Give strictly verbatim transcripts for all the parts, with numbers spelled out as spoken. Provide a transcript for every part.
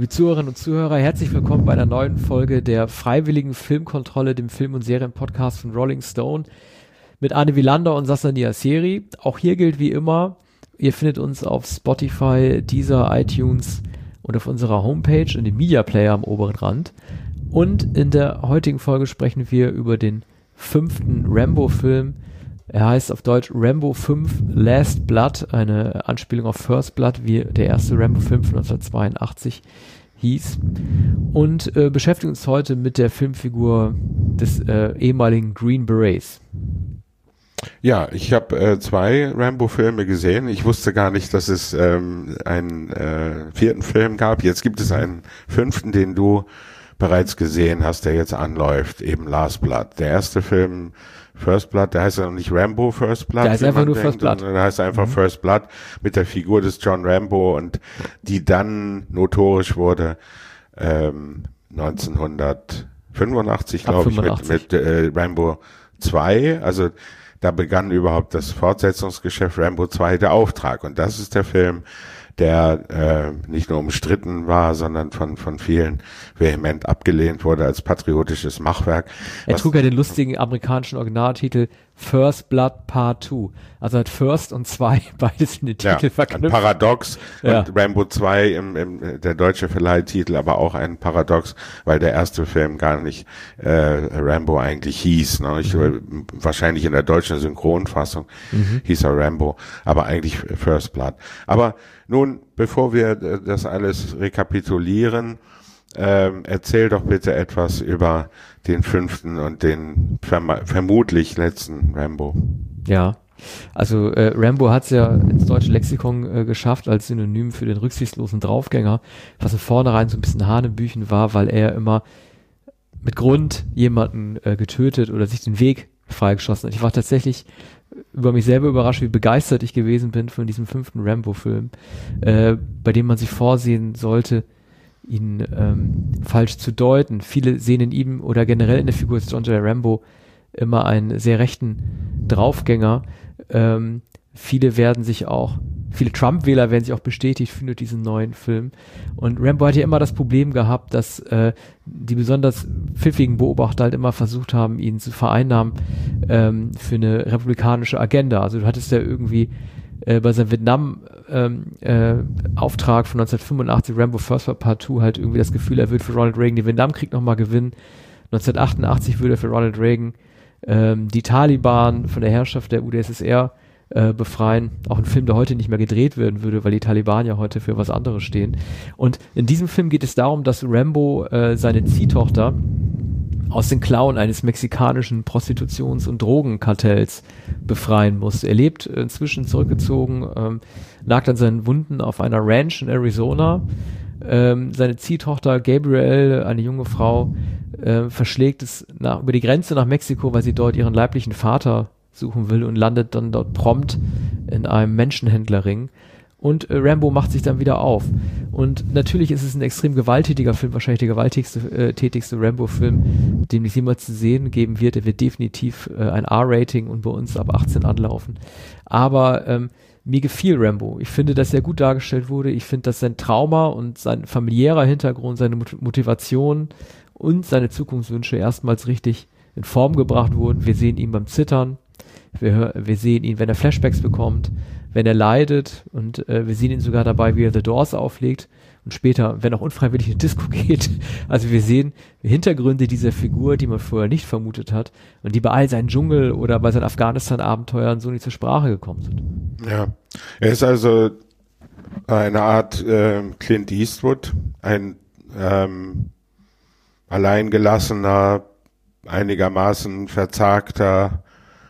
Liebe Zuhörerinnen und Zuhörer, herzlich willkommen bei einer neuen Folge der Freiwilligen Filmkontrolle, dem Film- und Serienpodcast von Rolling Stone mit Arne Wielander und Sasa Niaseri. Auch hier gilt wie immer, ihr findet uns auf Spotify, Deezer, iTunes und auf unserer Homepage in dem Media Player am oberen Rand. Und in der heutigen Folge sprechen wir über den fünften Rambo-Film. Er heißt auf Deutsch Rambo fünf Last Blood, eine Anspielung auf First Blood, wie der erste Rambo-Film von neunzehnhundertzweiundachtzig hieß. Und äh, beschäftigen uns heute mit der Filmfigur des äh, ehemaligen Green Berets. Ja, ich habe äh, zwei Rambo-Filme gesehen. Ich wusste gar nicht, dass es ähm, einen äh, vierten Film gab. Jetzt gibt es einen fünften, den du bereits gesehen hast, der jetzt anläuft, eben Last Blood. Der erste Film First Blood, der heißt ja noch nicht Rambo First Blood. Der heißt einfach nur First Blood. Der heißt einfach mhm. First Blood mit der Figur des John Rambo und die dann notorisch wurde ähm, neunzehnhundertfünfundachtzig, glaube ich, mit, mit äh, Rambo zwei. Also da begann überhaupt das Fortsetzungsgeschäft Rambo zwei, der Auftrag. Und das ist der Film, der äh, nicht nur umstritten war, sondern von von vielen vehement abgelehnt wurde als patriotisches Machwerk. Er trug ja den lustigen amerikanischen Originaltitel First Blood Part zwei. Also hat First und zwei beides in den Titel ja, verknüpft. Ein Paradox. Ja. Und Rambo zwei, im, im, der deutsche Verleihtitel, aber auch ein Paradox, weil der erste Film gar nicht äh, Rambo eigentlich hieß. Ne? Ich, mhm. Wahrscheinlich in der deutschen Synchronfassung mhm. hieß er Rambo, aber eigentlich First Blood. Aber nun, bevor wir das alles rekapitulieren, ähm, erzähl doch bitte etwas über den fünften und den verm- vermutlich letzten Rambo. Ja, also äh, Rambo hat es ja ins deutsche Lexikon äh, geschafft als Synonym für den rücksichtslosen Draufgänger, was von vornherein so ein bisschen Hanebüchen war, weil er immer mit Grund jemanden äh, getötet oder sich den Weg freigeschossen hat. Ich war tatsächlich über mich selber überrascht, wie begeistert ich gewesen bin von diesem fünften Rambo-Film, äh, bei dem man sich vorsehen sollte, ihn ähm, falsch zu deuten. Viele sehen in ihm oder generell in der Figur des John J. Rambo immer einen sehr rechten Draufgänger. Ähm, viele werden sich auch, viele Trump-Wähler werden sich auch bestätigt fühlen durch diesen neuen Film. Und Rambo hat ja immer das Problem gehabt, dass äh, die besonders pfiffigen Beobachter halt immer versucht haben, ihn zu vereinnahmen ähm, für eine republikanische Agenda. Also du hattest ja irgendwie äh, bei seinem Vietnam-Auftrag ähm, äh, von neunzehnhundertfünfundachtzig, Rambo First Blood Part zwei, halt irgendwie das Gefühl, er wird für Ronald Reagan den Vietnamkrieg nochmal gewinnen. neunzehnhundertachtundachtzig würde er für Ronald Reagan ähm, die Taliban von der Herrschaft der U d S S R äh, befreien. Auch ein Film, der heute nicht mehr gedreht werden würde, weil die Taliban ja heute für was anderes stehen. Und in diesem Film geht es darum, dass Rambo äh, seine Ziehtochter aus den Klauen eines mexikanischen Prostitutions- und Drogenkartells befreien muss. Er lebt inzwischen zurückgezogen, ähm, nagt an seinen Wunden auf einer Ranch in Arizona. Ähm, seine Ziehtochter Gabrielle, eine junge Frau, äh, verschlägt es nach, über die Grenze nach Mexiko, weil sie dort ihren leiblichen Vater suchen will und landet dann dort prompt in einem Menschenhändlerring. Und äh, Rambo macht sich dann wieder auf. Und natürlich ist es ein extrem gewalttätiger Film, wahrscheinlich der gewalttätigste äh, tätigste Rambo-Film, den es jemals zu sehen geben wird. Er wird definitiv äh, ein R-Rating und bei uns ab achtzehn anlaufen. Aber ähm, mir gefiel Rambo. Ich finde, dass er gut dargestellt wurde. Ich finde, dass sein Trauma und sein familiärer Hintergrund, seine Mot- Motivation und seine Zukunftswünsche erstmals richtig in Form gebracht wurden. Wir sehen ihn beim Zittern. Wir, hör- wir sehen ihn, wenn er Flashbacks bekommt, wenn er leidet, und äh, wir sehen ihn sogar dabei, wie er The Doors auflegt und später, wenn auch unfreiwillig in die Disco geht. Also wir sehen Hintergründe dieser Figur, die man vorher nicht vermutet hat und die bei all seinen Dschungel- oder bei seinen Afghanistan-Abenteuern so nicht zur Sprache gekommen sind. Ja, er ist also eine Art äh, Clint Eastwood, ein ähm, alleingelassener, einigermaßen verzagter,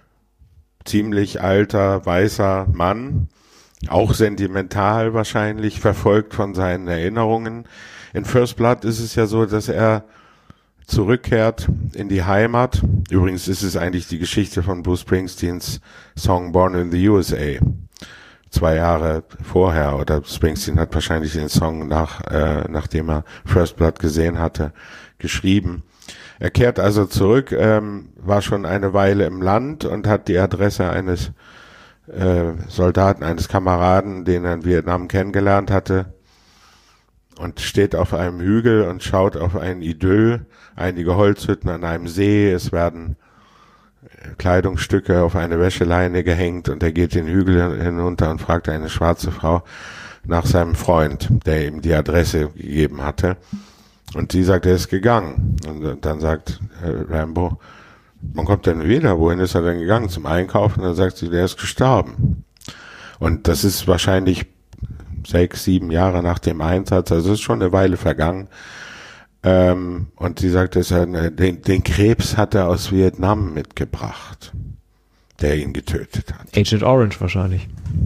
ziemlich alter, weißer Mann, auch sentimental wahrscheinlich, verfolgt von seinen Erinnerungen. In First Blood ist es ja so, dass er zurückkehrt in die Heimat. Übrigens ist es eigentlich die Geschichte von Bruce Springsteens Song Born in the U S A. Zwei Jahre vorher, oder Springsteen hat wahrscheinlich den Song nach, äh, nachdem er First Blood gesehen hatte, geschrieben. Er kehrt also zurück, ähm, war schon eine Weile im Land und hat die Adresse eines äh, Soldaten, eines Kameraden, den er in Vietnam kennengelernt hatte, und steht auf einem Hügel und schaut auf ein Idyll, einige Holzhütten an einem See, es werden Kleidungsstücke auf eine Wäscheleine gehängt und er geht den Hügel hinunter und fragt eine schwarze Frau nach seinem Freund, der ihm die Adresse gegeben hatte. Und sie sagt, er ist gegangen. Und dann sagt äh, Rambo, wann kommt er denn wieder? Wohin ist er denn gegangen? Zum Einkaufen? Und dann sagt sie, der ist gestorben. Und das ist wahrscheinlich sechs, sieben Jahre nach dem Einsatz, also es ist schon eine Weile vergangen. Ähm, und sie sagt, dass er, den, den Krebs hat er aus Vietnam mitgebracht, der ihn getötet hat. Agent Orange wahrscheinlich.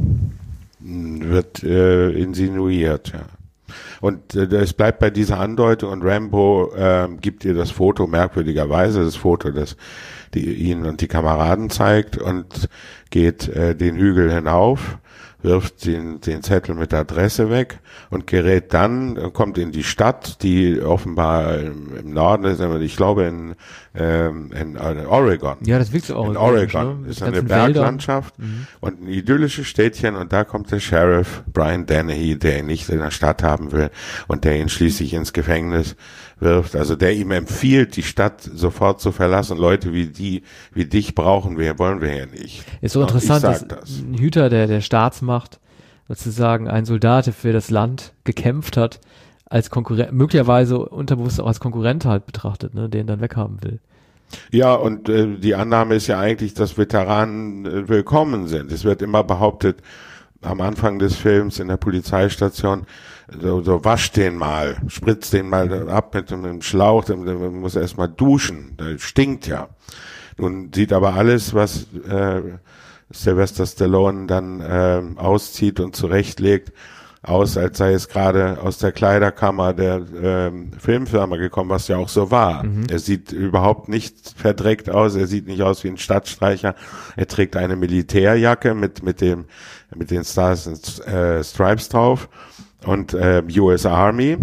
Wird äh, insinuiert, ja. Und äh, es bleibt bei dieser Andeutung und Rambo äh, gibt ihr das Foto, merkwürdigerweise, das Foto, das die, ihn und die Kameraden zeigt und geht äh, den Hügel hinauf, wirft den, den Zettel mit der Adresse weg und gerät dann, kommt in die Stadt, die offenbar im, im Norden ist, ich glaube in, ähm, in, in Oregon. Ja, das wirkt so auch. In Oregon ne? Ist eine Berglandschaft mhm. und ein idyllisches Städtchen und da kommt der Sheriff Brian Dennehy, der ihn nicht in der Stadt haben will und der ihn schließlich ins Gefängnis wirft, also der ihm empfiehlt, die Stadt sofort zu verlassen. Leute wie die, wie dich brauchen wir, wollen wir ja nicht. Ist so interessant, dass das. ein Hüter der, der Staatsmacht, sozusagen ein Soldat, der für das Land gekämpft hat, als Konkurrent, möglicherweise unterbewusst auch als Konkurrent halt betrachtet, ne, den dann weghaben will. Ja, und äh, die Annahme ist ja eigentlich, dass Veteranen äh, willkommen sind. Es wird immer behauptet, am Anfang des Films in der Polizeistation, so, so wasch den mal, spritz den mal ab mit einem Schlauch, dann muss er erstmal duschen, das stinkt ja. Nun sieht aber alles, was äh, Sylvester Stallone dann äh, auszieht und zurechtlegt, aus, als sei es gerade aus der Kleiderkammer der ähm, Filmfirma gekommen, was ja auch so war. Mhm. Er sieht überhaupt nicht verdreckt aus, er sieht nicht aus wie ein Stadtstreicher, er trägt eine Militärjacke mit mit dem mit den Stars und äh, Stripes drauf und äh, U S Army,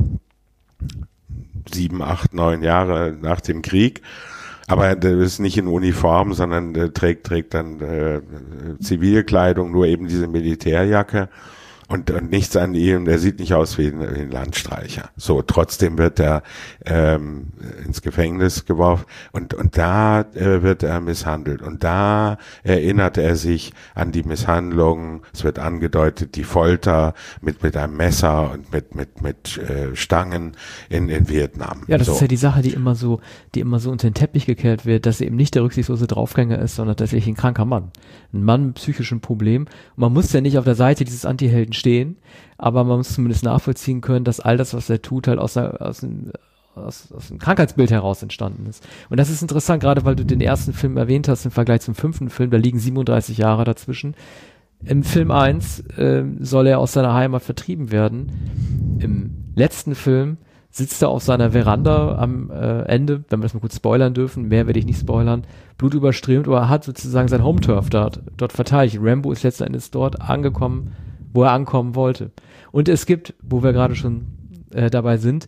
sieben, acht, neun Jahre nach dem Krieg. Aber der ist nicht in Uniform, sondern der trägt trägt dann äh, Zivilkleidung, nur eben diese Militärjacke. Und, und nichts an ihm, der sieht nicht aus wie ein, wie ein Landstreicher. So, trotzdem wird er ähm, ins Gefängnis geworfen und und da äh, wird er misshandelt und da erinnert er sich an die Misshandlungen. Es wird angedeutet, die Folter mit mit einem Messer und mit mit mit äh, Stangen in in Vietnam. Ja, das so. ist ja die Sache, die immer so, die immer so unter den Teppich gekehrt wird, dass er eben nicht der rücksichtslose Draufgänger ist, sondern tatsächlich ein kranker Mann, ein Mann mit psychischen Problemen. Und man muss ja nicht auf der Seite dieses Antihelden stehen, aber man muss zumindest nachvollziehen können, dass all das, was er tut, halt aus, der, aus, dem, aus, aus dem Krankheitsbild heraus entstanden ist. Und das ist interessant, gerade weil du den ersten Film erwähnt hast im Vergleich zum fünften Film, da liegen siebenunddreißig Jahre dazwischen. Im Film eins äh, soll er aus seiner Heimat vertrieben werden. Im letzten Film sitzt er auf seiner Veranda am äh, Ende, wenn wir das mal kurz spoilern dürfen, mehr werde ich nicht spoilern, blutüberströmt, aber er hat sozusagen sein Home-Turf dort, dort verteidigt. Rambo ist letzten Endes dort angekommen, wo er ankommen wollte. Und es gibt, wo wir gerade schon äh, dabei sind,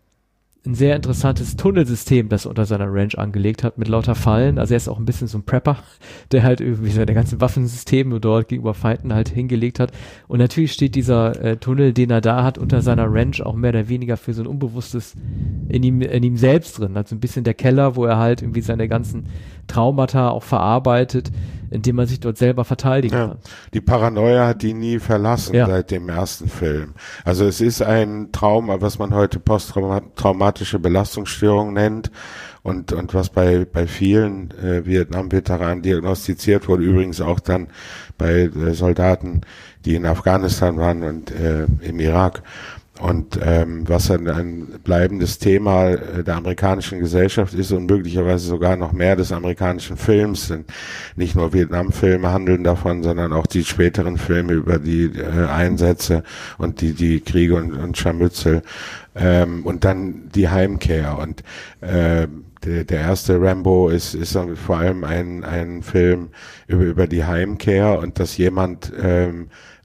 ein sehr interessantes Tunnelsystem, das er unter seiner Ranch angelegt hat, mit lauter Fallen. Also er ist auch ein bisschen so ein Prepper, der halt irgendwie seine ganzen Waffensysteme dort gegenüber Feinden halt hingelegt hat. Und natürlich steht dieser äh, Tunnel, den er da hat, unter seiner Ranch auch mehr oder weniger für so ein Unbewusstes in ihm, in ihm selbst drin. Also ein bisschen der Keller, wo er halt irgendwie seine ganzen Traumata auch verarbeitet, indem man sich dort selber verteidigen ja, kann. Die Paranoia hat ihn nie verlassen ja. seit dem ersten Film. Also es ist ein Trauma, was man heute posttraumatische Belastungsstörung nennt und und was bei bei vielen äh, Vietnam-Veteranen diagnostiziert wurde, übrigens auch dann bei äh, Soldaten, die in Afghanistan waren und äh, im Irak. Und ähm, was ein, ein bleibendes Thema äh, der amerikanischen Gesellschaft ist und möglicherweise sogar noch mehr des amerikanischen Films, denn nicht nur Vietnam-Filme handeln davon, sondern auch die späteren Filme über die äh, Einsätze und die die Kriege und, und Scharmützel ähm, und dann die Heimkehr. Und äh, der, der erste Rambo ist ist vor allem ein ein Film über über die Heimkehr und dass jemand ähm,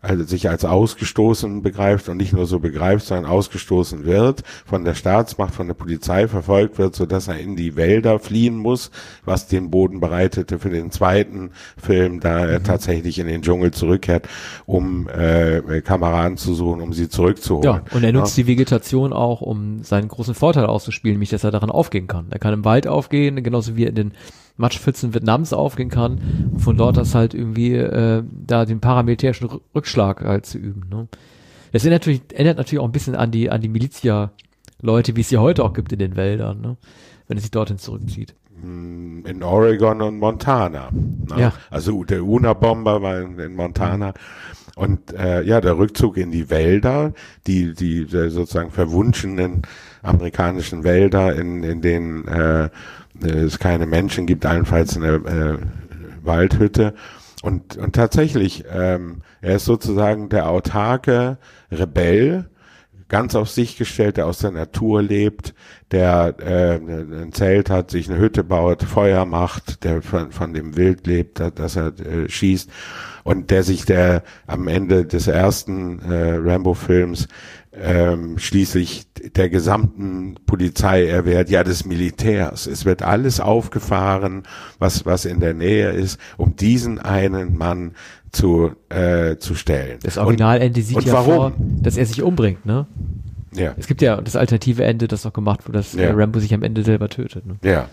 also sich als ausgestoßen begreift und nicht nur so begreift, sondern ausgestoßen wird, von der Staatsmacht, von der Polizei verfolgt wird, sodass er in die Wälder fliehen muss, was den Boden bereitete für den zweiten Film, da er mhm. tatsächlich in den Dschungel zurückkehrt, um äh, Kameraden zu suchen, um sie zurückzuholen. Ja, und er nutzt ja. die Vegetation auch, um seinen großen Vorteil auszuspielen, nämlich, dass er daran aufgehen kann. Er kann im Wald aufgehen, genauso wie er in den Matschpfützen Vietnams aufgehen kann und von dort das halt irgendwie äh, da den paramilitärischen Rückschlag halt zu üben. Ne? Das erinnert natürlich, erinnert natürlich auch ein bisschen an die an die Milizia-Leute, wie es sie heute auch gibt in den Wäldern, ne? Wenn es sich dorthin zurückzieht. In Oregon und Montana. Ne? Ja. Also der Unabomber war in, in Montana. Und äh, ja, der Rückzug in die Wälder, die die sozusagen verwunschenen amerikanischen Wälder, in in denen äh, es keine Menschen gibt, allenfalls eine äh, Waldhütte. Und und tatsächlich, ähm, er ist sozusagen der autarke Rebell, ganz auf sich gestellt, der aus der Natur lebt, der äh, ein Zelt hat, sich eine Hütte baut, Feuer macht, der von, von dem Wild lebt, dass er äh, schießt und der sich der am Ende des ersten äh, Rambo-Films ähm, schließlich der gesamten Polizei erwehrt, ja des Militärs. Es wird alles aufgefahren, was was in der Nähe ist, um diesen einen Mann zu äh, zu stellen. Das Originalende sieht ja warum? vor, dass er sich umbringt, ne? Ja. Es gibt ja das alternative Ende, das noch gemacht wurde, dass ja. Rambo sich am Ende selber tötet. Ne? Ja.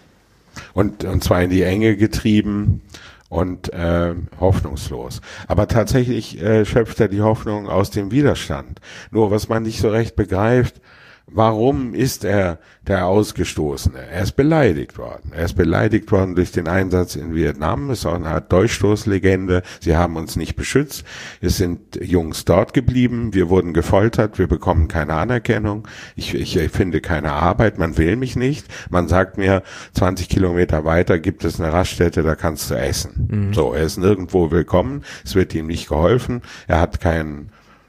Und und zwar in die Enge getrieben und äh, hoffnungslos. Aber tatsächlich äh, schöpft er die Hoffnung aus dem Widerstand. Nur was man nicht so recht begreift, warum ist er der Ausgestoßene? Er ist beleidigt worden. Er ist beleidigt worden durch den Einsatz in Vietnam. Ist auch eine Art Durchstoßlegende. Sie haben uns nicht beschützt. Es sind Jungs dort geblieben. Wir wurden gefoltert. Wir bekommen keine Anerkennung. Ich, ich, ich finde keine Arbeit. Man will mich nicht. Man sagt mir, zwanzig Kilometer weiter gibt es eine Raststätte, da kannst du essen. Mhm. So, er ist nirgendwo willkommen. Es wird ihm nicht geholfen. Er hat kein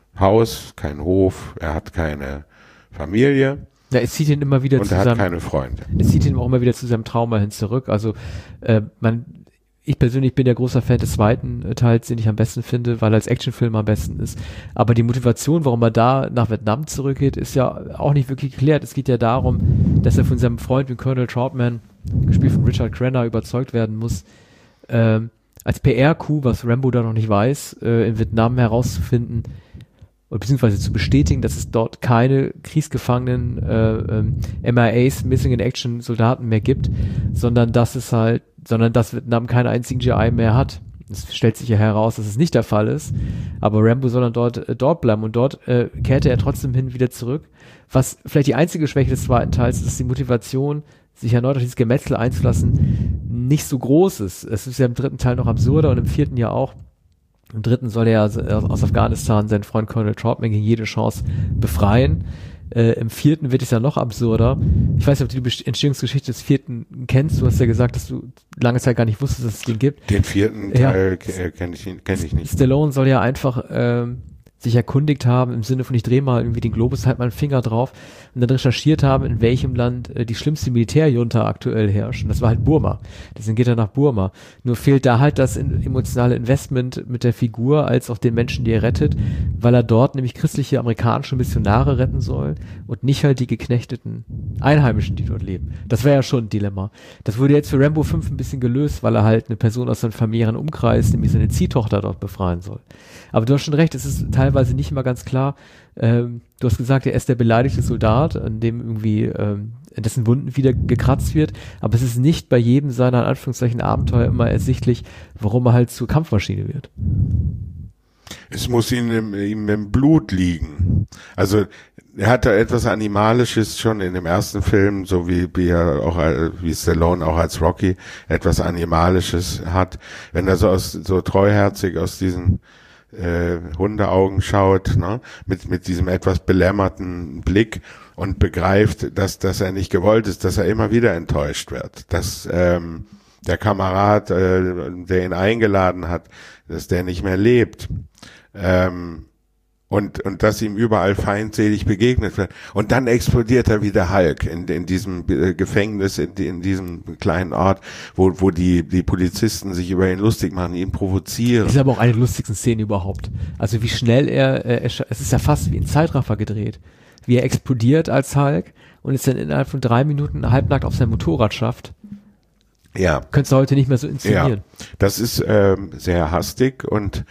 Haus, kein Hof. Er hat keine Familie. Ja, es zieht ihn immer wieder und zu er hat seinem, keine Freunde. Es zieht ihn auch immer wieder zu seinem Trauma hin zurück. Also äh, man, ich persönlich bin ja großer Fan des zweiten äh, Teils, den ich am besten finde, weil er als Actionfilm am besten ist. Aber die Motivation, warum er da nach Vietnam zurückgeht, ist ja auch nicht wirklich geklärt. Es geht ja darum, dass er von seinem Freund, wie Colonel Troutman, gespielt von Richard Crenna, überzeugt werden muss, äh, als P R-Coup, was Rambo da noch nicht weiß, äh, in Vietnam herauszufinden, beziehungsweise zu bestätigen, dass es dort keine kriegsgefangenen äh, ähm, M I As, Missing in Action Soldaten mehr gibt, sondern dass es halt, sondern dass Vietnam keinen einzigen G I mehr hat. Es stellt sich ja heraus, dass es nicht der Fall ist, aber Rambo soll dann dort äh, dort bleiben und dort äh, kehrte er trotzdem hin wieder zurück. Was vielleicht die einzige Schwäche des zweiten Teils ist, dass die Motivation, sich erneut auf dieses Gemetzel einzulassen, nicht so groß ist. Es ist ja im dritten Teil noch absurder und im vierten ja auch. Im dritten soll er aus Afghanistan seinen Freund Colonel Troutman gegen jede Chance befreien. Äh, Im vierten wird es ja noch absurder. Ich weiß nicht, ob du die Entstehungsgeschichte des vierten kennst. Du hast ja gesagt, dass du lange Zeit gar nicht wusstest, dass es den gibt. Den vierten Teil ja. kenne ich, kenn ich nicht. Stallone soll ja einfach ähm, sich erkundigt haben, im Sinne von ich drehe mal irgendwie den Globus, halt mal einen Finger drauf und dann recherchiert haben, in welchem Land äh, die schlimmste Militärjunta aktuell herrscht. Und das war halt Burma. Deswegen geht er nach Burma. Nur fehlt da halt das in, emotionale Investment mit der Figur als auch den Menschen, die er rettet, weil er dort nämlich christliche amerikanische Missionare retten soll und nicht halt die geknechteten Einheimischen, die dort leben. Das wäre ja schon ein Dilemma. Das wurde jetzt für Rambo fünf ein bisschen gelöst, weil er halt eine Person aus seinem familiären Umkreis, nämlich seine Ziehtochter dort befreien soll. Aber du hast schon recht, es ist teilweise nicht immer ganz klar. Ähm, du hast gesagt, er ist der beleidigte Soldat, an dem irgendwie ähm, dessen Wunden wieder gekratzt wird, aber es ist nicht bei jedem seiner in Anführungszeichen Abenteuer immer ersichtlich, warum er halt zur Kampfmaschine wird. Es muss ihm im, ihm im Blut liegen. Also er hat da etwas Animalisches schon in dem ersten Film, so wie, wie er auch wie Stallone auch als Rocky etwas Animalisches hat, wenn er so aus so treuherzig aus diesen äh, Hundeaugen schaut, ne, mit mit diesem etwas belämmerten Blick und begreift, dass dass er nicht gewollt ist, dass er immer wieder enttäuscht wird, dass ähm, der Kamerad, äh, der ihn eingeladen hat, dass der nicht mehr lebt. Ähm, Und, und dass ihm überall feindselig begegnet wird. Und dann explodiert er wie der Hulk in, in diesem Gefängnis, in, in diesem kleinen Ort, wo, wo die, die Polizisten sich über ihn lustig machen, ihn provozieren. Das ist aber auch eine der lustigsten Szenen überhaupt. Also wie schnell er, äh, es ist ja fast wie ein Zeitraffer gedreht. Wie er explodiert als Hulk und es dann innerhalb von drei Minuten halbnackt auf sein Motorrad schafft. Ja. Könntest du heute nicht mehr so inszenieren. Ja, das ist ähm, sehr hastig und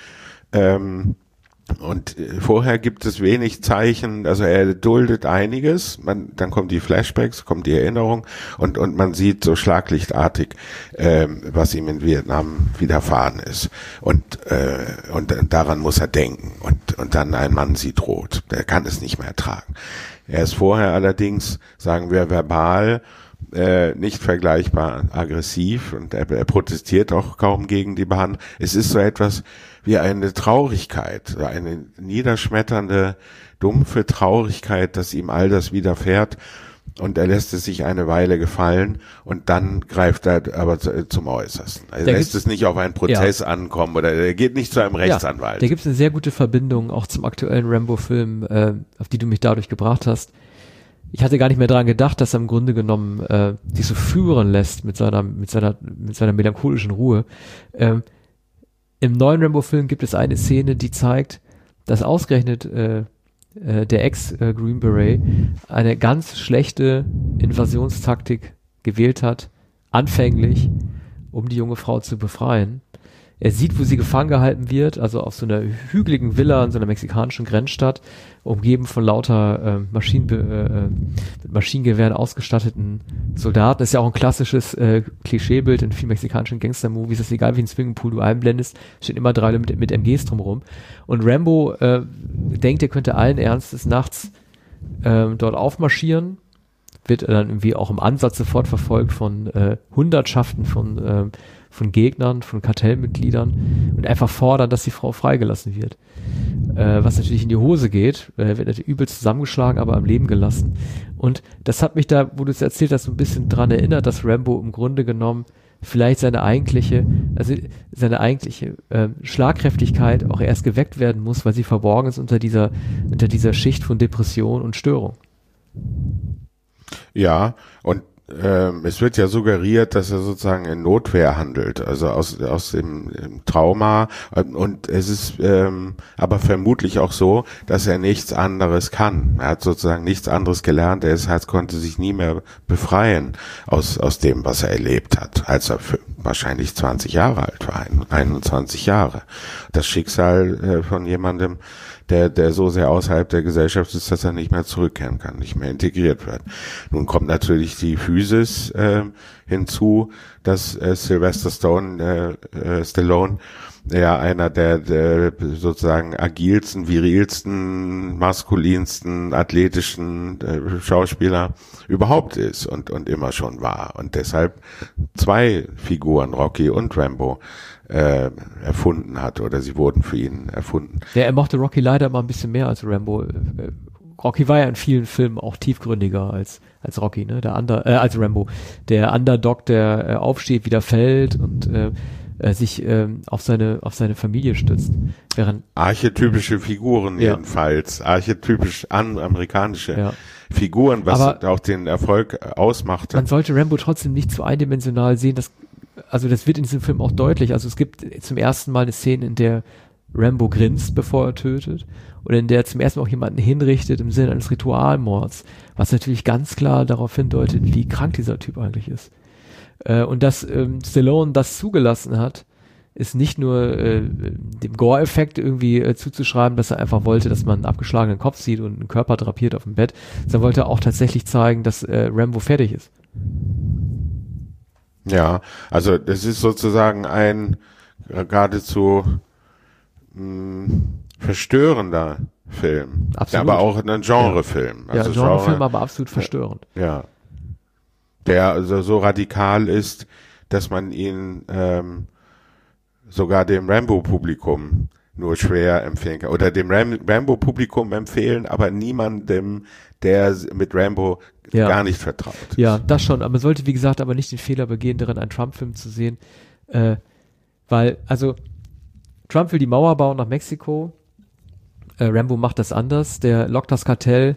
ähm, Und vorher gibt es wenig Zeichen, also er duldet einiges, man, dann kommen die Flashbacks, kommt die Erinnerung und und man sieht so schlaglichtartig, ähm, was ihm in Vietnam widerfahren ist und äh, und daran muss er denken und und dann ein Mann sie droht, der kann es nicht mehr ertragen. Er ist vorher allerdings, sagen wir verbal, Äh, nicht vergleichbar aggressiv und er, er protestiert auch kaum gegen die Behandlung. Es ist so etwas wie eine Traurigkeit, eine niederschmetternde, dumpfe Traurigkeit, dass ihm all das widerfährt und er lässt es sich eine Weile gefallen und dann greift er aber zu, zum Äußersten. Er da lässt es nicht auf einen Prozess ja. ankommen oder er geht nicht zu einem Rechtsanwalt. Ja, da gibt es eine sehr gute Verbindung auch zum aktuellen Rambo-Film, äh, auf die du mich dadurch gebracht hast. Ich hatte gar nicht mehr daran gedacht, dass er im Grunde genommen äh, sich so führen lässt mit seiner mit seiner mit seiner melancholischen Ruhe. Ähm, Im neuen Rambo-Film gibt es eine Szene, die zeigt, dass ausgerechnet äh, äh, der Ex-Green Beret eine ganz schlechte Invasionstaktik gewählt hat, anfänglich, um die junge Frau zu befreien. Er sieht, wo sie gefangen gehalten wird, also auf so einer hügeligen Villa in so einer mexikanischen Grenzstadt, umgeben von lauter äh, Maschinen, äh, mit Maschinengewehren ausgestatteten Soldaten. Das ist ja auch ein klassisches äh, Klischeebild in vielen mexikanischen Gangster-Movies. Es ist egal, wie ein Swimmingpool du einblendest, stehen immer drei mit, mit M Gs drumherum. Und Rambo äh, denkt, er könnte allen Ernstes nachts äh, dort aufmarschieren, wird dann irgendwie auch im Ansatz sofort verfolgt von äh, Hundertschaften von äh, von Gegnern, von Kartellmitgliedern und einfach fordern, dass die Frau freigelassen wird. Äh, was natürlich in die Hose geht, äh, wird natürlich übel zusammengeschlagen, aber am Leben gelassen. Und das hat mich da, wo du es erzählt hast, so ein bisschen dran erinnert, dass Rambo im Grunde genommen vielleicht seine eigentliche, also seine eigentliche äh, Schlagkräftigkeit auch erst geweckt werden muss, weil sie verborgen ist unter dieser, unter dieser Schicht von Depression und Störung. Ja, und Ähm, es wird ja suggeriert, dass er sozusagen in Notwehr handelt, also aus aus dem, dem Trauma und es ist ähm, aber vermutlich auch so, dass er nichts anderes kann. Er hat sozusagen nichts anderes gelernt, er ist, halt, konnte sich nie mehr befreien aus aus dem, was er erlebt hat, als er für, wahrscheinlich zwanzig Jahre alt war, einundzwanzig Jahre. Das Schicksal äh, von jemandem, der der so sehr außerhalb der Gesellschaft ist, dass er nicht mehr zurückkehren kann, nicht mehr integriert wird. Nun kommt natürlich die Physis äh, hinzu, dass äh, Sylvester Stone, äh, äh, Stallone ja einer der, der sozusagen agilsten, virilsten, maskulinsten, athletischen äh, Schauspieler überhaupt ist und und immer schon war und deshalb zwei Figuren, Rocky und Rambo, äh, erfunden hat oder sie wurden für ihn erfunden. Ja, er mochte Rocky leider mal ein bisschen mehr als Rambo. Rocky war ja in vielen Filmen auch tiefgründiger als als Rocky, ne? Der Under, äh, als Rambo. Der Underdog, der äh, aufsteht, wieder fällt und äh, äh, sich äh, auf seine auf seine Familie stützt. Während archetypische Figuren ja. jedenfalls, archetypisch an amerikanische ja. Figuren, was aber auch den Erfolg ausmachte. Man sollte Rambo trotzdem nicht zu eindimensional sehen, dass also das wird in diesem Film auch deutlich. Also es gibt zum ersten Mal eine Szene, in der Rambo grinst, bevor er tötet und in der er zum ersten Mal auch jemanden hinrichtet im Sinne eines Ritualmords, was natürlich ganz klar darauf hindeutet, wie krank dieser Typ eigentlich ist. Äh, und dass ähm, Stallone das zugelassen hat, ist nicht nur äh, dem Gore-Effekt irgendwie äh, zuzuschreiben, dass er einfach wollte, dass man einen abgeschlagenen Kopf sieht und einen Körper drapiert auf dem Bett, sondern wollte auch tatsächlich zeigen, dass äh, Rambo fertig ist. Ja, also das ist sozusagen ein geradezu mh, verstörender Film, absolut. Aber auch ein Genrefilm. Ja, also ja Genrefilm, Genre, aber absolut verstörend. Ja, der also so radikal ist, dass man ihn ähm, sogar dem Rambo-Publikum nur schwer empfehlen kann. Oder dem Ram- Rambo-Publikum empfehlen, aber niemandem, der mit Rambo ja. gar nicht vertraut ist. Ja, das schon. Aber man sollte, wie gesagt, aber nicht den Fehler begehen, darin einen Trump-Film zu sehen. Äh, weil, also, Trump will die Mauer bauen nach Mexiko. Äh, Rambo macht das anders. Der lockt das Kartell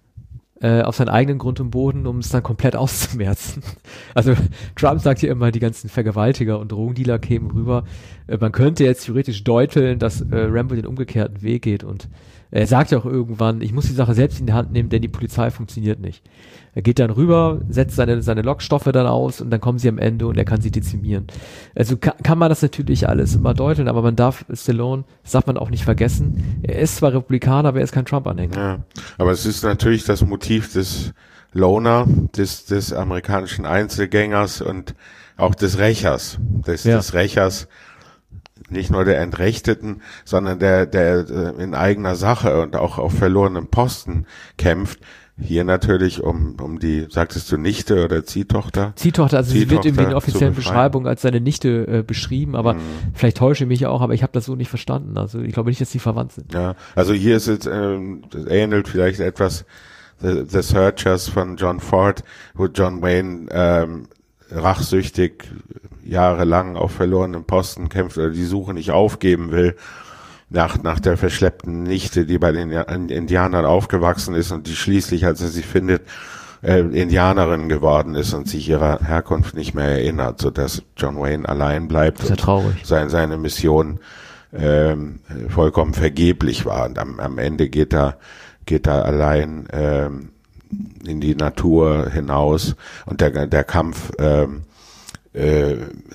äh, auf seinen eigenen Grund und Boden, um es dann komplett auszumerzen. Also Trump sagt ja immer, die ganzen Vergewaltiger und Drogendealer kämen rüber. Äh, man könnte jetzt theoretisch deuteln, dass äh, Rambo den umgekehrten Weg geht und er sagt ja auch irgendwann, ich muss die Sache selbst in die Hand nehmen, denn die Polizei funktioniert nicht. Er geht dann rüber, setzt seine, seine Lockstoffe dann aus und dann kommen sie am Ende und er kann sie dezimieren. Also kann, kann man das natürlich alles immer deuteln, aber man darf Stallone, das darf man auch nicht vergessen, er ist zwar Republikaner, aber er ist kein Trump-Anhänger. Ja, aber es ist natürlich das Motiv des Loner, des, des amerikanischen Einzelgängers und auch des Rächers, des, Ja. des Rächers, nicht nur der Entrechteten, sondern der, der in eigener Sache und auch auf verlorenem Posten kämpft. Hier natürlich um, um die, sagtest du, Nichte oder Ziehtochter? Ziehtochter, also sie wird Ziehtochter irgendwie in der offiziellen zu befreien. Beschreibung als seine Nichte äh, beschrieben, aber Mhm. vielleicht täusche ich mich auch, aber ich habe das so nicht verstanden. Also ich glaube nicht, dass sie verwandt sind. Ja, also hier ist es, ähm, das ähnelt vielleicht etwas The, The Searchers von John Ford, wo John Wayne ähm, rachsüchtig jahrelang auf verlorenem Posten kämpft oder die Suche nicht aufgeben will, nach, nach der verschleppten Nichte, die bei den Indianern aufgewachsen ist und die schließlich, als er sie findet, äh, Indianerin geworden ist und sich ihrer Herkunft nicht mehr erinnert, sodass John Wayne allein bleibt Das ist ja und traurig. sein, seine Mission ähm, vollkommen vergeblich war. Und am, am Ende geht er, geht er allein ähm, in die Natur hinaus und der, der Kampf ähm, äh,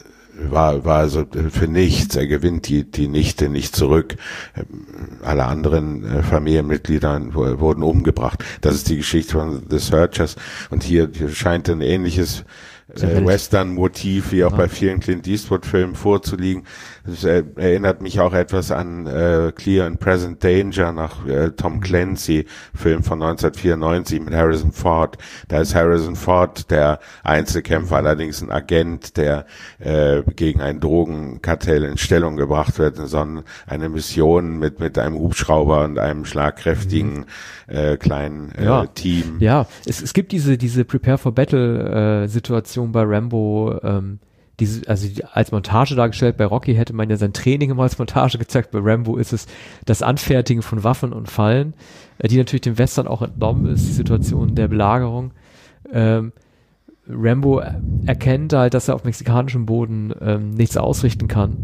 war war also für nichts. Er gewinnt die die Nichte nicht zurück. Alle anderen äh, Familienmitglieder w- wurden umgebracht. Das ist die Geschichte von The Searchers. Und hier, hier scheint ein ähnliches äh, Western-Motiv wie auch Ja. bei vielen Clint Eastwood-Filmen vorzuliegen. Das äh, erinnert mich auch etwas an äh, Clear and Present Danger nach äh, Tom Clancy, Film von neunzehnhundertvierundneunzig mit Harrison Ford. Da ist Harrison Ford der Einzelkämpfer, allerdings ein Agent, der äh, gegen ein Drogenkartell in Stellung gebracht wird, sondern eine Mission mit mit einem Hubschrauber und einem schlagkräftigen äh, kleinen äh, Ja. Team. Ja, es, es gibt diese, diese Prepare for Battle äh, Situation bei Rambo, ähm, diese, also die, als Montage dargestellt. Bei Rocky hätte man ja sein Training immer als Montage gezeigt. Bei Rambo ist es das Anfertigen von Waffen und Fallen, äh, die natürlich dem Western auch entnommen ist, die Situation der Belagerung. Ähm, Rambo erkennt halt, dass er auf mexikanischem Boden ähm, nichts ausrichten kann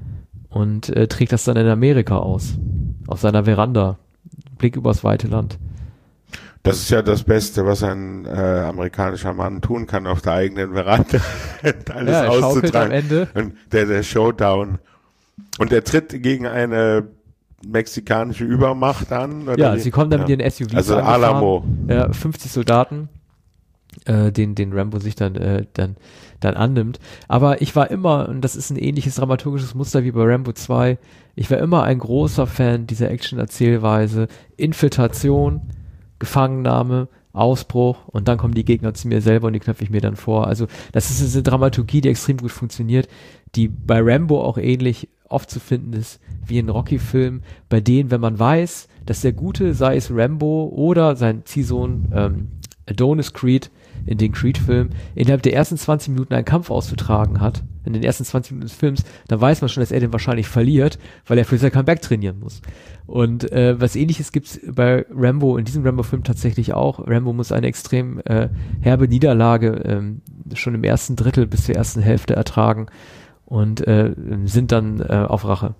und äh, trägt das dann in Amerika aus, auf seiner Veranda, Blick übers weite Land. Das ist ja das Beste, was ein äh, amerikanischer Mann tun kann, auf der eigenen Veranda alles Ja, er schaukelt am auszutragen. Ende. Und der, der Showdown. Und er tritt gegen eine mexikanische Übermacht an. Oder Ja, wie? sie kommen dann ja. mit ihren S U Vs Also angefahren. Alamo. Ja, fünfzig Soldaten, äh, den, den Rambo sich dann, äh, dann, dann annimmt. Aber ich war immer, und das ist ein ähnliches dramaturgisches Muster wie bei Rambo zwei, ich war immer ein großer Fan dieser Action-Erzählweise. Infiltration, Gefangennahme, Ausbruch und dann kommen die Gegner zu mir selber und die knöpfe ich mir dann vor. Also das ist eine Dramaturgie, die extrem gut funktioniert, die bei Rambo auch ähnlich oft zu finden ist wie in Rocky-Filmen, bei denen, wenn man weiß, dass der Gute, sei es Rambo oder sein Ziehsohn ähm, Adonis Creed in den Creed-Filmen, innerhalb der ersten zwanzig Minuten einen Kampf auszutragen hat, in den ersten zwanzig Minuten des Films, dann weiß man schon, dass er den wahrscheinlich verliert, weil er für sein Comeback trainieren muss. Und äh, was Ähnliches gibt's bei Rambo, in diesem Rambo-Film tatsächlich auch. Rambo muss eine extrem äh, herbe Niederlage ähm, schon im ersten Drittel bis zur ersten Hälfte ertragen und äh, sind dann äh, auf Rache.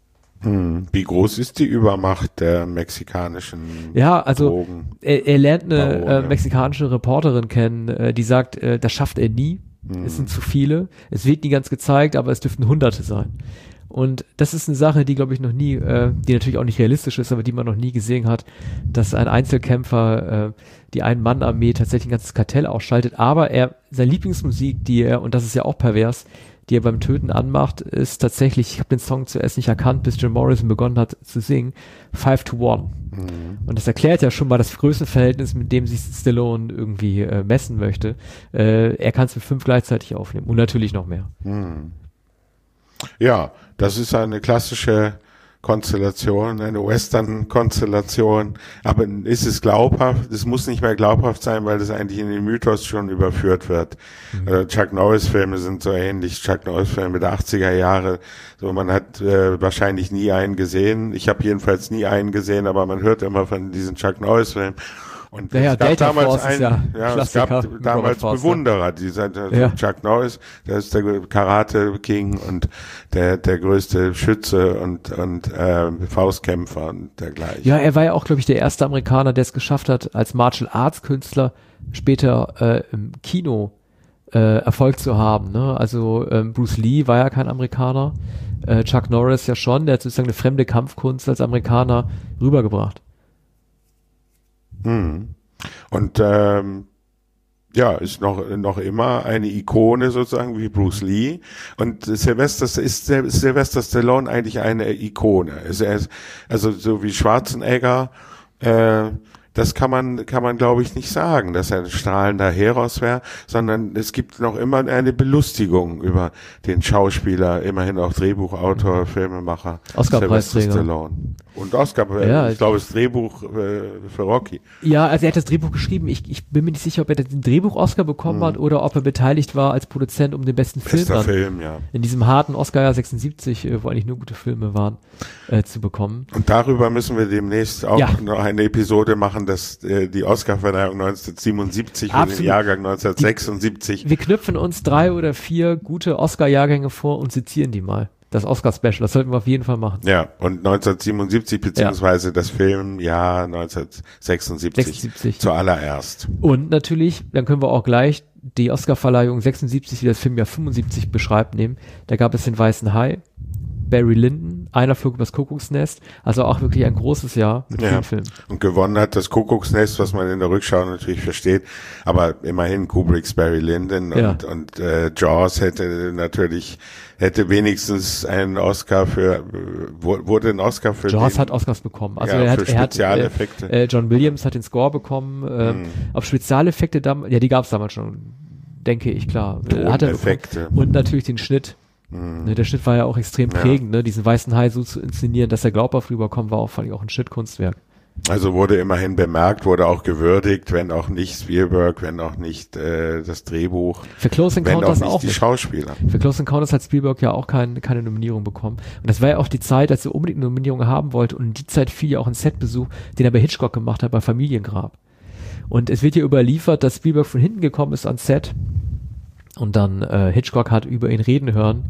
Hm. Wie groß ist die Übermacht der mexikanischen Ja, also Drogen? er, er lernt eine Barone. äh, mexikanische Reporterin kennen, äh, die sagt, äh, das schafft er nie. Hm. Es sind zu viele. Es wird nie ganz gezeigt, aber es dürften Hunderte sein. Und das ist eine Sache, die, glaube ich, noch nie, äh, die natürlich auch nicht realistisch ist, aber die man noch nie gesehen hat, dass ein Einzelkämpfer äh, die Ein-Mann-Armee tatsächlich ein ganzes Kartell ausschaltet. Aber er, seine Lieblingsmusik, die er, und das ist ja auch pervers, die er beim Töten anmacht, ist tatsächlich, ich habe den Song zuerst nicht erkannt, bis Jim Morrison begonnen hat zu singen, Five to One. Mhm. Und das erklärt ja schon mal das Größenverhältnis, mit dem sich Stallone irgendwie äh, messen möchte. Äh, er kann es mit fünf gleichzeitig aufnehmen und natürlich noch mehr. Hm. Ja, das ist eine klassische Konstellation, eine Western-Konstellation. Aber ist es glaubhaft? Es muss nicht mehr glaubhaft sein, weil das eigentlich in den Mythos schon überführt wird. Mhm. Äh, Chuck Norris-Filme sind so ähnlich. Chuck Norris-Filme der achtziger Jahre. So, man hat äh, wahrscheinlich nie einen gesehen. Ich habe jedenfalls nie einen gesehen, aber man hört immer von diesen Chuck Norris-Filmen. Und ja, es ja, gab Delta damals Force einen, ja, ja, es gab damals Bewunderer, dieser der ja. Chuck Norris, der ist der Karate King und der der größte Schütze und und äh, Faustkämpfer und dergleichen. Ja, er war ja auch, glaube ich, der erste Amerikaner, der es geschafft hat, als Martial Arts Künstler später äh, im Kino äh, Erfolg zu haben. Ne? Also ähm, Bruce Lee war ja kein Amerikaner, äh, Chuck Norris ja schon, der hat sozusagen eine fremde Kampfkunst als Amerikaner rübergebracht. Hm. Und ähm, ja, ist noch noch immer eine Ikone sozusagen wie Bruce Lee. Und Sylvester ist Sylvester Stallone eigentlich eine Ikone. Also, er ist, also so wie Schwarzenegger, äh, das kann man kann man glaube ich nicht sagen, dass er ein strahlender Heros wäre, sondern es gibt noch immer eine Belustigung über den Schauspieler, immerhin auch Drehbuchautor, Filmemacher, Oscar-Preisträger. Stallone. Und Oscar, ja, ich glaube, das Drehbuch äh, für Rocky. Ja, also er hat das Drehbuch geschrieben. Ich, ich bin mir nicht sicher, ob er den Drehbuch-Oscar bekommen hm. hat oder ob er beteiligt war als Produzent um den besten Film. Bester Film, ja. In diesem harten Oscar-Jahr sechsundsiebzig, wo eigentlich nur gute Filme waren, äh, zu bekommen. Und darüber müssen wir demnächst auch ja. noch eine Episode machen, dass äh, die Oscar-Verleihung neunzehnhundertsiebenundsiebzig für den Jahrgang neunzehnhundertsechsundsiebzig. Die, wir knüpfen uns drei oder vier gute Oscar-Jahrgänge vor und sezieren die mal. Das Oscar-Special, das sollten wir auf jeden Fall machen. Ja, und neunzehnhundertsiebenundsiebzig beziehungsweise ja. das Filmjahr neunzehnhundertsechsundsiebzig sechsundsiebzig zuallererst. Und natürlich, dann können wir auch gleich die Oscar-Verleihung sechsundsiebzig, die das Filmjahr fünfundsiebzig beschreibt, nehmen. Da gab es den Weißen Hai, Barry Lyndon, Einer flog übers Kuckucksnest, also auch wirklich ein großes Jahr mit ja. vielen Filmen. Und gewonnen hat das Kuckucksnest, was man in der Rückschau natürlich versteht, aber immerhin Kubricks Barry Lyndon ja. und, und äh, Jaws hätte natürlich, hätte wenigstens einen Oscar für, wurde ein Oscar für Jaws den, hat Oscars bekommen. Also ja, er hat, für Spezialeffekte. Er hat, äh, äh, John Williams hat den Score bekommen, äh, hm. auf Spezialeffekte, ja, die gab es damals schon, denke ich, klar. Hat er Effekte. Und natürlich den Schnitt. Mhm. Ne, der Schnitt war ja auch extrem ja. prägend, ne? Diesen weißen Hai so zu inszenieren, dass er glaubhaft rüberkommt, war auch, fand ich, auch ein Schnittkunstwerk. Also wurde immerhin bemerkt, wurde auch gewürdigt, wenn auch nicht Spielberg, wenn auch nicht äh, das Drehbuch, für Close Encounters wenn auch nicht auch die nicht. Schauspieler. Für Close Encounters hat Spielberg ja auch kein, keine Nominierung bekommen. Und das war ja auch die Zeit, als er unbedingt eine Nominierung haben wollte, und in die Zeit fiel ja auch ein Setbesuch, den er bei Hitchcock gemacht hat, bei Familiengrab. Und es wird hier überliefert, dass Spielberg von hinten gekommen ist ans Set und dann äh, Hitchcock hat über ihn reden hören.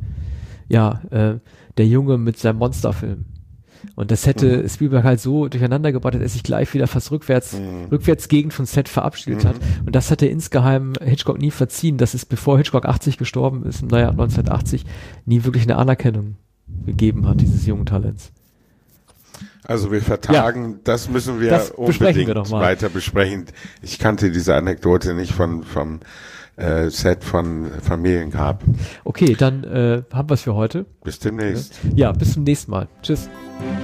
Ja, äh, der Junge mit seinem Monsterfilm. Und das hätte mhm. Spielberg halt so durcheinander gebracht, dass er sich gleich wieder fast rückwärts, mhm. rückwärts gegen von Set verabschiedet mhm. hat. Und das hat er insgeheim Hitchcock nie verziehen, dass es, bevor Hitchcock achtzig gestorben ist, im Jahr neunzehnhundertachtzig, nie wirklich eine Anerkennung gegeben hat, dieses jungen Talents. Also wir vertagen, ja. das müssen wir das unbedingt wir weiter besprechen. Ich kannte diese Anekdote nicht von, vom äh, Set von Familiengrab. Okay, dann äh, haben wir es für heute. Bis demnächst. Ja, bis zum nächsten Mal. Tschüss.